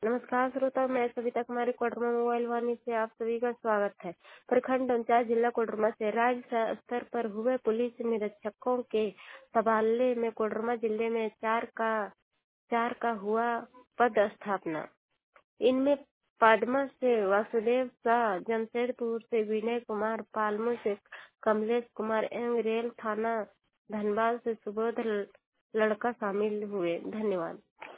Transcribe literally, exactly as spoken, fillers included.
नमस्कार श्रोता, मैं सविता कुमारी कोडरमा मोबाइल वाणी से आप सभी का स्वागत है। प्रखंड पंचायत जिला कोडरमा से राज्य स्तर पर हुए पुलिस निरीक्षकों के तबादले में कोडरमा जिले में चार का चार का हुआ पद स्थापना। इनमें पाडमा से वासुदेव शाह, जमशेदपुर से विनय कुमार, पालमू से कमलेश कुमार एवं रेल थाना धनबाद से सुबोध लड़का शामिल हुए। धन्यवाद।